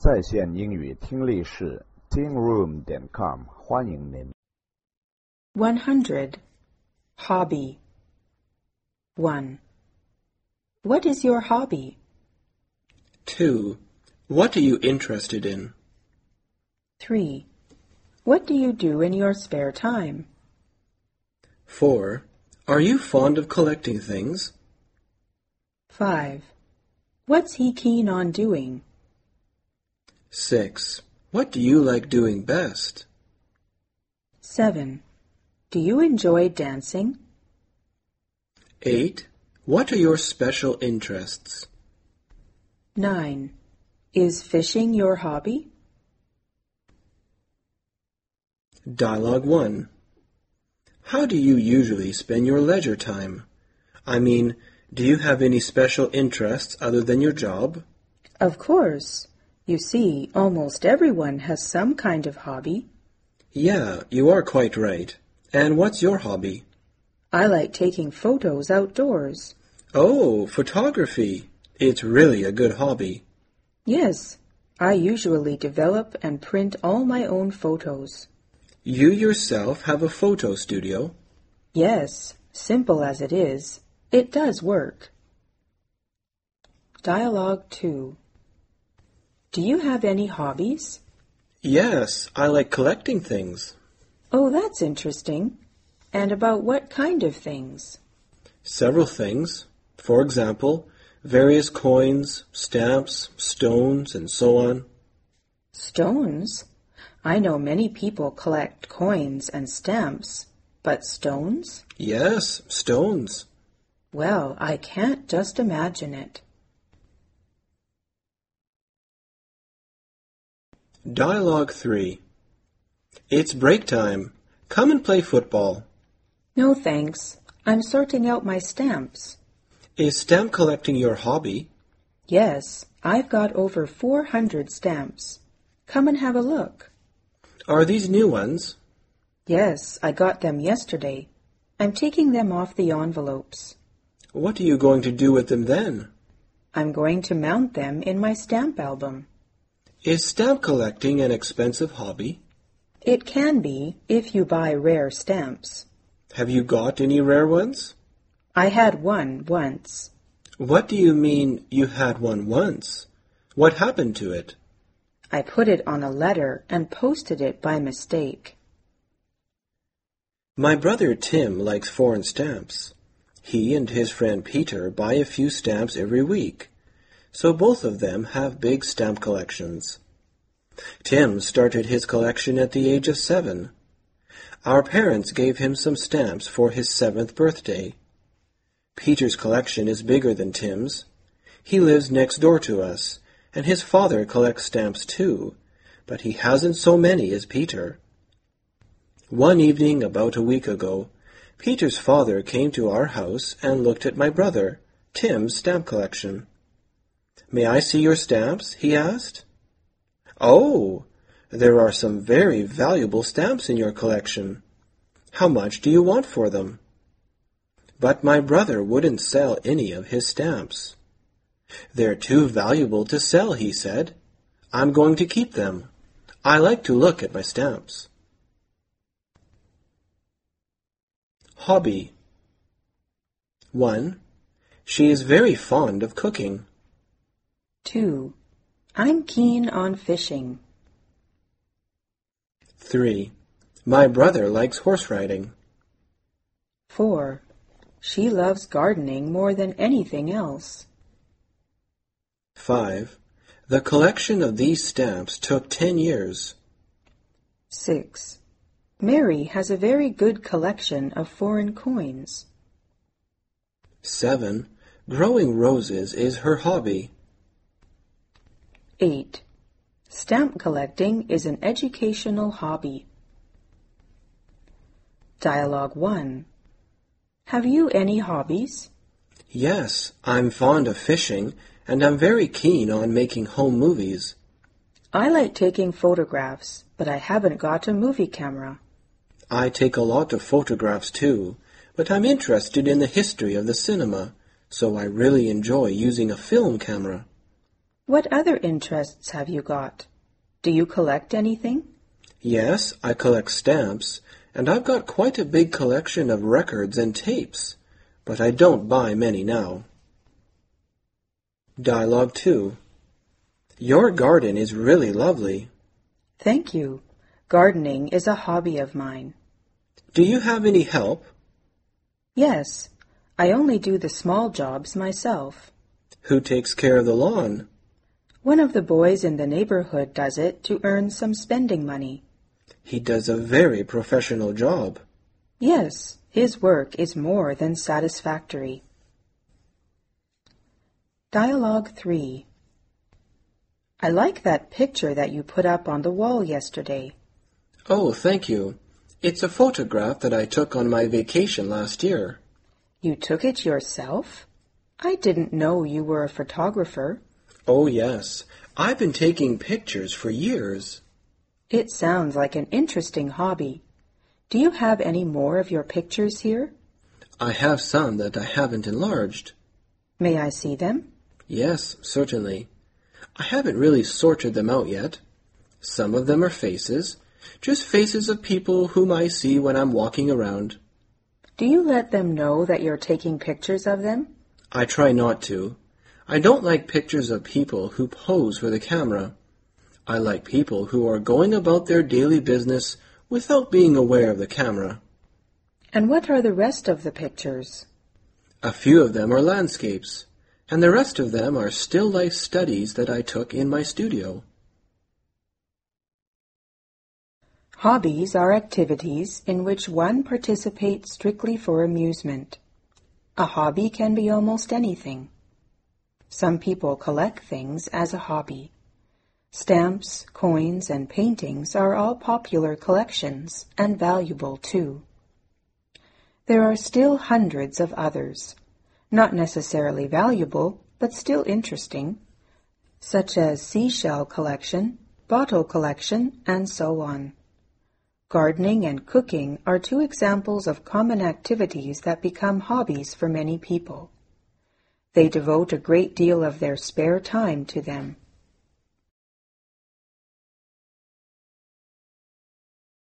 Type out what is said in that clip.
在线英语听力室 tingroom.com 欢迎您。 100. Hobby. 1. What is your hobby? 2. What are you interested in? 3. What do you do in your spare time? 4. Are you fond of collecting things? 5. What's he keen on doing? 6. What do you like doing best? 7. Do you enjoy dancing? 8. What are your special interests? 9. Is fishing your hobby? Dialogue 1. How do you usually spend your leisure time? I mean, do you have any special interests other than your job? Of course. You see, almost everyone has some kind of hobby. Yeah, you are quite right. And what's your hobby? I like taking photos outdoors. Oh, photography. It's really a good hobby. Yes, I usually develop and print all my own photos. You yourself have a photo studio? Yes, simple as it is, it does work. Dialogue 2. Do you have any hobbies? Yes, I like collecting things. Oh, that's interesting. And about what kind of things? Several things. For example, various coins, stamps, stones, and so on. Stones? I know many people collect coins and stamps, but stones? Yes, stones. Well, I can't just imagine it. Dialogue 3. It's break time. Come and play football. No, thanks. I'm sorting out my stamps. Is stamp collecting your hobby? Yes, I've got over 400 stamps. Come and have a look. Are these new ones? Yes, I got them yesterday. I'm taking them off the envelopes. What are you going to do with them then? I'm going to mount them in my stamp album. Is stamp collecting an expensive hobby? It can be if you buy rare stamps. Have you got any rare ones? I had one once. What do you mean you had one once? What happened to it? I put it on a letter and posted it by mistake. My brother Tim likes foreign stamps. He and his friend Peter buy a few stamps every week, so both of them have big stamp collections. Tim started his collection at the age of 7. Our parents gave him some stamps for his 7th birthday. Peter's collection is bigger than Tim's. He lives next door to us, and his father collects stamps too, but he hasn't so many as Peter. One evening about a week ago, Peter's father came to our house and looked at my brother, Tim's stamp collection. "May I see your stamps?" he asked. "Oh, there are some very valuable stamps in your collection. How much do you want for them?" But my brother wouldn't sell any of his stamps. "They're too valuable to sell," he said. "I'm going to keep them. I like to look at my stamps." Hobby. 1. She is very fond of cooking. 2. I'm keen on fishing. 3. My brother likes horse riding. 4. She loves gardening more than anything else. 5. The collection of these stamps took 10 years. 6. Mary has a very good collection of foreign coins. 7. Growing roses is her hobby. 8. Stamp collecting is an educational hobby. Dialogue 1. Have you any hobbies? Yes, I'm fond of fishing, and I'm very keen on making home movies. I like taking photographs, but I haven't got a movie camera. I take a lot of photographs too, but I'm interested in the history of the cinema, so I really enjoy using a film camera. What other interests have you got? Do you collect anything? Yes, I collect stamps, and I've got quite a big collection of records and tapes, but I don't buy many now. Dialogue 2. Your garden is really lovely. Thank you. Gardening is a hobby of mine. Do you have any help? Yes, I only do the small jobs myself. Who takes care of the lawn? One of the boys in the neighborhood does it to earn some spending money. He does a very professional job. Yes, his work is more than satisfactory. Dialogue 3. I like that picture that you put up on the wall yesterday. Oh, thank you. It's a photograph that I took on my vacation last year. You took it yourself? I didn't know you were a photographer. Oh, yes. I've been taking pictures for years. It sounds like an interesting hobby. Do you have any more of your pictures here? I have some that I haven't enlarged. May I see them? Yes, certainly. I haven't really sorted them out yet. Some of them are faces, just faces of people whom I see when I'm walking around. Do you let them know that you're taking pictures of them? I try not to. I don't like pictures of people who pose for the camera. I like people who are going about their daily business without being aware of the camera. And what are the rest of the pictures? A few of them are landscapes, and the rest of them are still life studies that I took in my studio. Hobbies are activities in which one participates strictly for amusement. A hobby can be almost anything. Some people collect things as a hobby. Stamps, coins, and paintings are all popular collections, and valuable too. There are still hundreds of others, not necessarily valuable, but still interesting, such as seashell collection, bottle collection, and so on. Gardening and cooking are two examples of common activities that become hobbies for many people. They devote a great deal of their spare time to them.